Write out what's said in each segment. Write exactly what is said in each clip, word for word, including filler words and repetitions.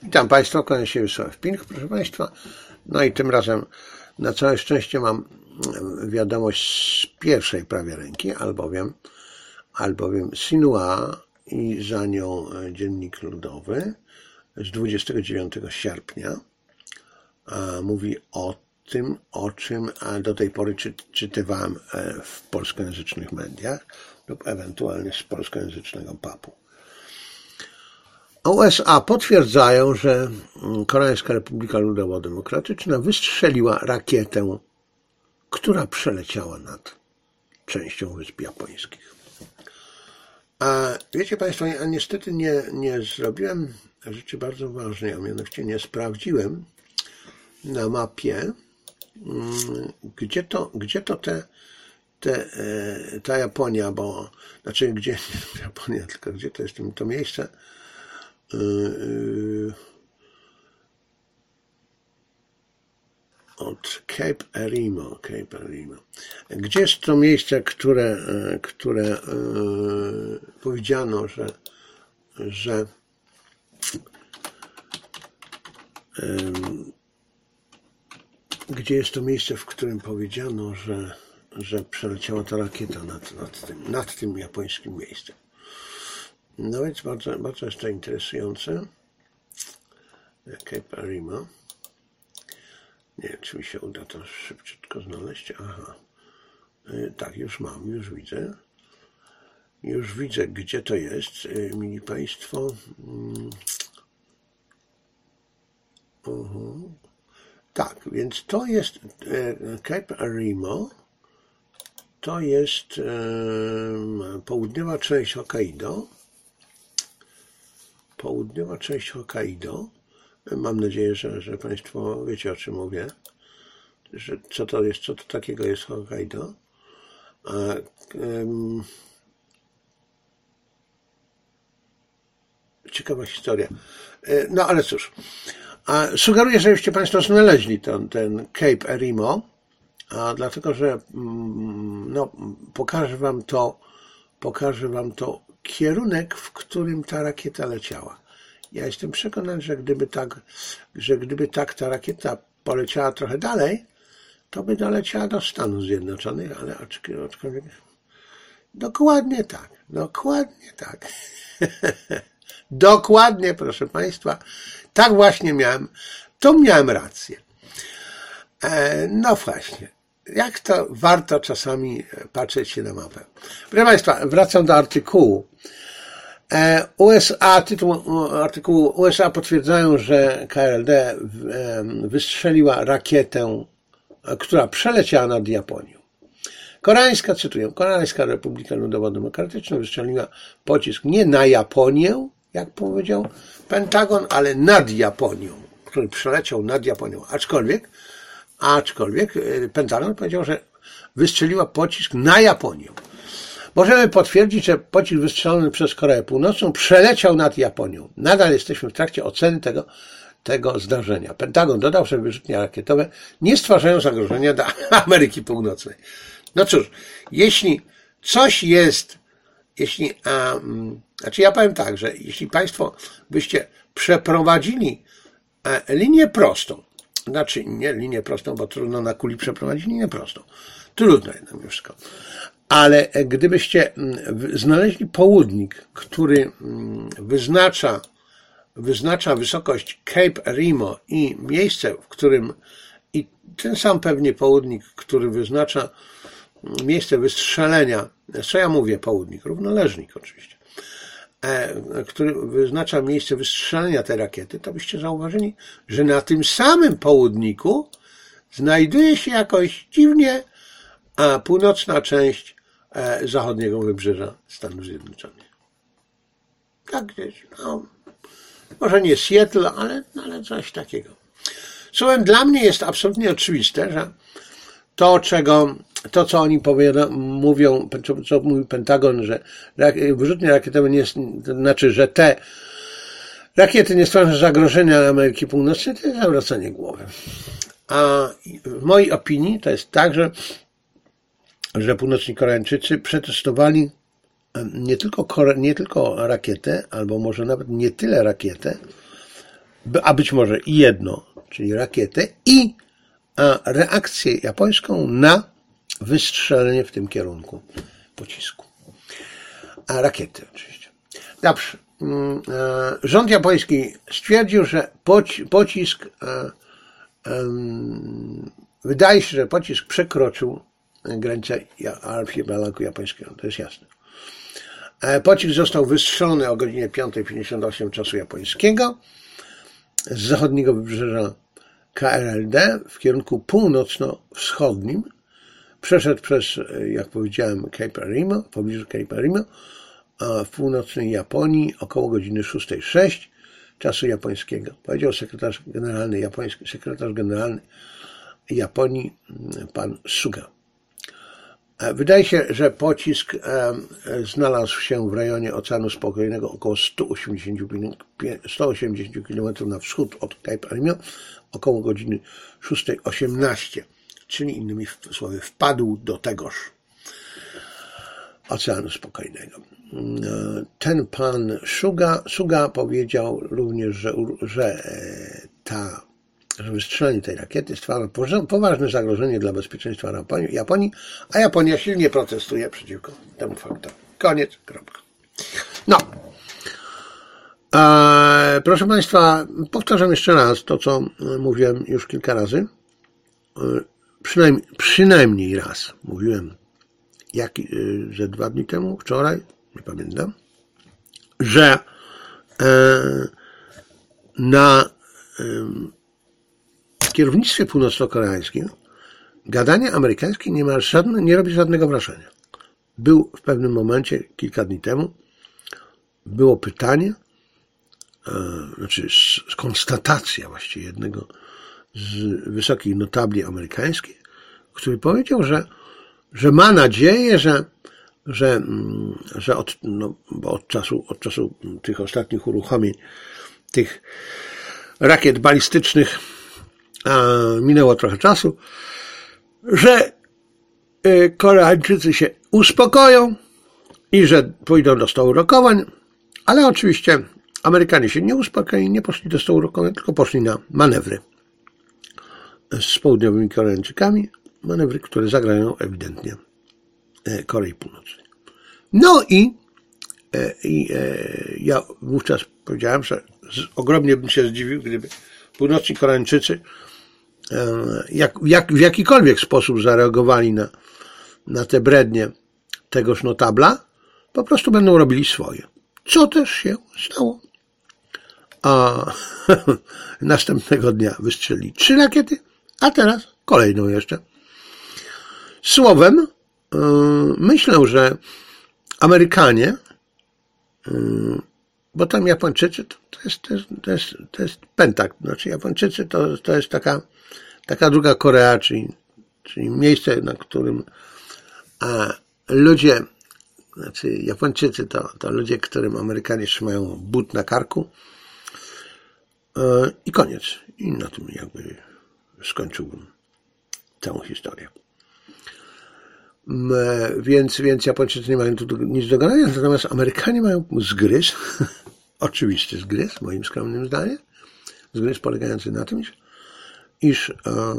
Witam Państwa, kłaniam się Wiesław Pinch, proszę Państwa. No i tym razem na całe szczęście mam wiadomość z pierwszej prawie ręki, albowiem, albowiem Sinua i za nią Dziennik Ludowy z dwudziestego dziewiątego sierpnia mówi o tym, o czym do tej pory czy, czytywałem w polskojęzycznych mediach lub ewentualnie z polskojęzycznego papu. U S A potwierdzają, że Koreańska Republika Ludowo-Demokratyczna wystrzeliła rakietę, która przeleciała nad częścią Wysp Japońskich. A wiecie Państwo, ja niestety nie, nie zrobiłem rzeczy bardzo ważnej, a mianowicie nie sprawdziłem na mapie, gdzie to, gdzie to te, te, ta Japonia, bo, znaczy gdzie, nie Japonia, tylko gdzie to jest to miejsce, od Cape Erimo, Cape Erimo. Gdzie jest to miejsce, które, które powiedziano, że, że gdzie jest to miejsce, w którym powiedziano, że, że przeleciała ta rakieta nad, nad, tym, nad tym japońskim miejscem. No więc bardzo, bardzo jest to interesujące. Cape Erimo. Nie wiem, czy mi się uda to szybciutko znaleźć. Aha. Tak, już mam, już widzę. Już widzę, gdzie to jest, mili Państwo. Uh-huh. Tak, więc to jest Cape Erimo. To jest um, południowa część Hokkaido. Południowa część Hokkaido. Mam nadzieję, że, że Państwo wiecie, o czym mówię. Że co to jest, co to takiego jest Hokkaido. A, um, ciekawa historia. No ale cóż. A sugeruję, żebyście Państwo znaleźli ten, ten Cape Erimo, a dlatego, że no, pokażę Wam to, pokażę Wam to kierunek, w którym ta rakieta leciała. Ja jestem przekonany, że gdyby tak, że gdyby tak ta rakieta poleciała trochę dalej, to by doleciała do Stanów Zjednoczonych, ale aczkolwiek dokładnie tak, dokładnie tak. Dokładnie, proszę Państwa, tak właśnie miałem, to miałem rację. E, no właśnie, jak to warto czasami patrzeć się na mapę. Proszę Państwa, wracam do artykułu. E, U S A, tytuł artykułu, U S A potwierdzają, że K R L D wystrzeliła rakietę, która przeleciała nad Japonią. Koreańska, cytuję, Koreańska Republika Ludowo-Demokratyczna wystrzeliła pocisk nie na Japonię, jak powiedział Pentagon, ale nad Japonią, który przeleciał nad Japonią. Aczkolwiek, aczkolwiek Pentagon powiedział, że wystrzeliła pocisk na Japonię. Możemy potwierdzić, że pocisk wystrzelony przez Koreę Północną przeleciał nad Japonią. Nadal jesteśmy w trakcie oceny tego, tego zdarzenia. Pentagon dodał, że wyrzutnie rakietowe nie stwarzają zagrożenia dla Ameryki Północnej. No cóż, jeśli coś jest, jeśli, um, znaczy ja powiem tak, że jeśli Państwo byście przeprowadzili e, linię prostą, znaczy nie linię prostą, bo trudno na kuli przeprowadzić linię prostą, trudno jednak wszystko, ale gdybyście znaleźli południk, który wyznacza, wyznacza wysokość Cape Erimo i miejsce, w którym, i ten sam pewnie południk, który wyznacza miejsce wystrzelenia, co ja mówię południk, równoleżnik oczywiście, który wyznacza miejsce wystrzelenia tej rakiety, to byście zauważyli, że na tym samym południku znajduje się jakoś dziwnie a północna część zachodniego wybrzeża Stanów Zjednoczonych. Tak gdzieś, no, może nie Seattle, ale, ale coś takiego. Słowem, dla mnie jest absolutnie oczywiste, że to, czego, to co oni powiada, mówią, co mówi Pentagon, że wyrzutnie rakietowe nie, to znaczy, że te rakiety nie stwarzają zagrożenia dla Ameryki Północnej, to jest zawracanie głowy. A w mojej opinii to jest tak, że że północni Koreańczycy przetestowali nie tylko, nie tylko rakietę, albo może nawet nie tyle rakietę, a być może i jedno, czyli rakietę, i reakcję japońską na wystrzelenie w tym kierunku pocisku. A rakiety oczywiście. Dobrze. Rząd japoński stwierdził, że pocisk, wydaje się, że pocisk przekroczył granicę archipelagu japońskiego, to jest jasne. Pocisk został wystrzelony o godzinie piąta pięćdziesiąt osiem czasu japońskiego z zachodniego wybrzeża K R L D w kierunku północno-wschodnim. Przeszedł przez, jak powiedziałem, Cape Arimo, w pobliżu Cape Arimo, a w północnej Japonii około godziny szósta sześć czasu japońskiego. Powiedział sekretarz generalny japoński, sekretarz generalny Japonii, pan Suga. Wydaje się, że pocisk znalazł się w rejonie Oceanu Spokojnego około sto osiemdziesiąt kilometrów na wschód od Cape Arimo, około godziny szósta osiemnaście, czyli innymi słowy wpadł do tegoż Oceanu Spokojnego. Ten pan Suga, Suga powiedział również, że, że ta że wystrzelenie tej rakiety stwarza poważne zagrożenie dla bezpieczeństwa Japonii, a Japonia silnie protestuje przeciwko temu faktowi. Koniec, kropka. No. E, proszę Państwa, powtarzam jeszcze raz to, co mówiłem już kilka razy. E, przynajmniej, przynajmniej raz mówiłem, jak, że dwa dni temu, wczoraj, nie pamiętam, że e, na e, w kierownictwie północno-koreańskim gadanie amerykańskie nie ma żadne, nie robi żadnego wrażenia. Był w pewnym momencie, kilka dni temu, było pytanie, e, znaczy konstatacja właściwie jednego z wysokich notabli amerykańskich, który powiedział, że, że ma nadzieję, że, że, że od, no, bo od czasu, od czasu tych ostatnich uruchomień tych rakiet balistycznych minęło trochę czasu, że Koreańczycy się uspokoją i że pójdą do stołu rokowań, ale oczywiście Amerykanie się nie uspokoili, nie poszli do stołu rokowań, tylko poszli na manewry z południowymi Koreańczykami, manewry, które zagrają ewidentnie Korei Północnej. No i, i ja wówczas powiedziałem, że ogromnie bym się zdziwił, gdyby północni Koreańczycy jak, jak, w jakikolwiek sposób zareagowali na, na te brednie tegoż notabla, po prostu będą robili swoje. Co też się stało. A następnego dnia wystrzelili trzy rakiety, a teraz kolejną jeszcze. Słowem, myślę, że Amerykanie, bo tam Japończycy to jest, to jest, to jest, to jest pentak, znaczy Japończycy to, to jest taka, taka druga Korea, czyli, czyli miejsce, na którym a, ludzie, znaczy Japończycy to, to ludzie, którym Amerykanie trzymają but na karku e, i koniec. I na tym jakby skończyłbym tę historię. E, więc, więc Japończycy nie mają tu nic do gadania, natomiast Amerykanie mają zgryz, oczywisty zgryz, moim skromnym zdaniem, zgryz polegający na tym, iż, iż e, e,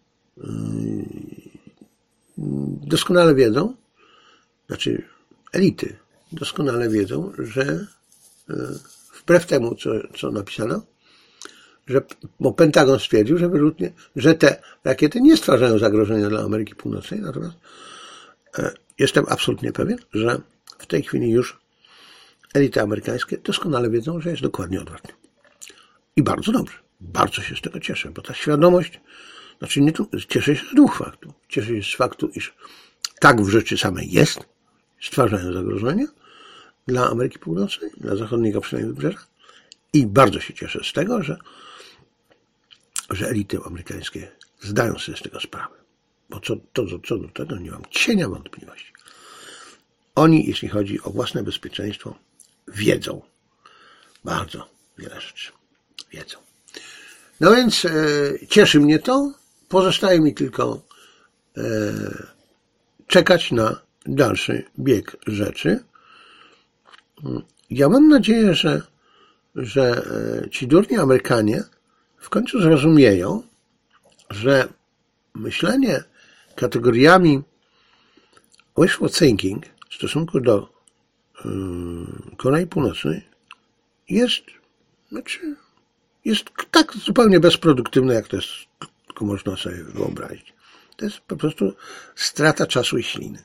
doskonale wiedzą, znaczy elity doskonale wiedzą, że e, wbrew temu, co, co napisano, że, bo Pentagon stwierdził, że wyrzutnie, że te rakiety nie stwarzają zagrożenia dla Ameryki Północnej, natomiast e, jestem absolutnie pewien, że w tej chwili już elity amerykańskie doskonale wiedzą, że jest dokładnie odwrotnie. I bardzo dobrze. Bardzo się z tego cieszę, bo ta świadomość, znaczy nie tu, cieszę się z dwóch faktów. Cieszę się z faktu, iż tak w rzeczy samej jest, stwarzają zagrożenia dla Ameryki Północnej, dla zachodniego przynajmniej wybrzeża. I bardzo się cieszę z tego, że, że elity amerykańskie zdają sobie z tego sprawę. Bo co, to, co do tego nie mam cienia wątpliwości. Oni, jeśli chodzi o własne bezpieczeństwo, wiedzą bardzo wiele rzeczy. Wiedzą. No więc e, cieszy mnie to. Pozostaje mi tylko e, czekać na dalszy bieg rzeczy. Ja mam nadzieję, że, że ci durni Amerykanie w końcu zrozumieją, że myślenie kategoriami wishful thinking w stosunku do yy, Korei Północnej jest, znaczy, jest tak zupełnie bezproduktywne, jak to jest, tylko można sobie wyobrazić. To jest po prostu strata czasu i śliny.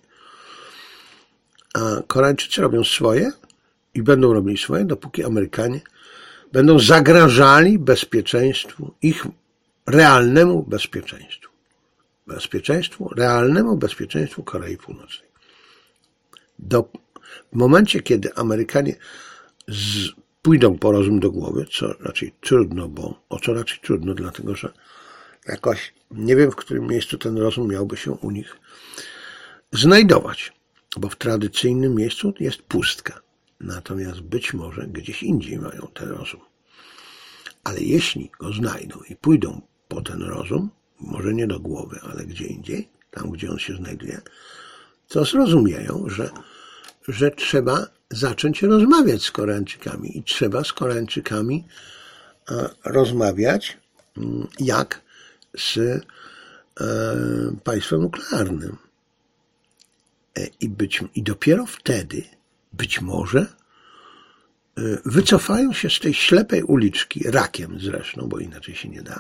A Koreańczycy robią swoje i będą robili swoje, dopóki Amerykanie będą zagrażali bezpieczeństwu, ich realnemu bezpieczeństwu. Bezpieczeństwu, realnemu bezpieczeństwu Korei Północnej. Do, w momencie, kiedy Amerykanie z, pójdą po rozum do głowy, co raczej trudno, bo o co raczej trudno, dlatego że jakoś nie wiem, w którym miejscu ten rozum miałby się u nich znajdować, bo w tradycyjnym miejscu jest pustka. Natomiast być może gdzieś indziej mają ten rozum. Ale jeśli go znajdą i pójdą po ten rozum, może nie do głowy, ale gdzie indziej, tam gdzie on się znajduje, to zrozumieją, że, że trzeba zacząć rozmawiać z Koreańczykami i trzeba z Koreańczykami rozmawiać jak z państwem nuklearnym. I, być, I dopiero wtedy być może wycofają się z tej ślepej uliczki, rakiem zresztą, bo inaczej się nie da,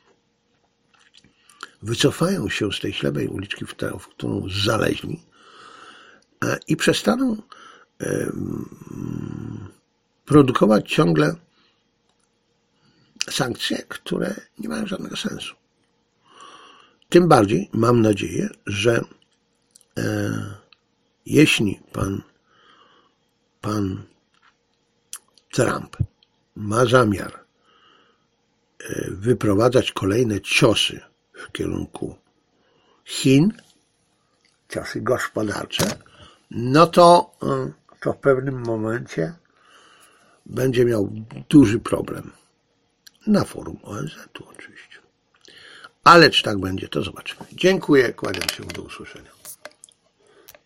wycofają się z tej ślepej uliczki, w, te, w którą zaleźli i przestaną produkować ciągle sankcje, które nie mają żadnego sensu. Tym bardziej mam nadzieję, że e, jeśli pan, pan Trump ma zamiar wyprowadzać kolejne ciosy w kierunku Chin, ciosy gospodarcze, no to, to w pewnym momencie będzie miał duży problem. Na forum O N Z u oczywiście. Ale czy tak będzie, to zobaczymy. Dziękuję, kłaniam się, do usłyszenia.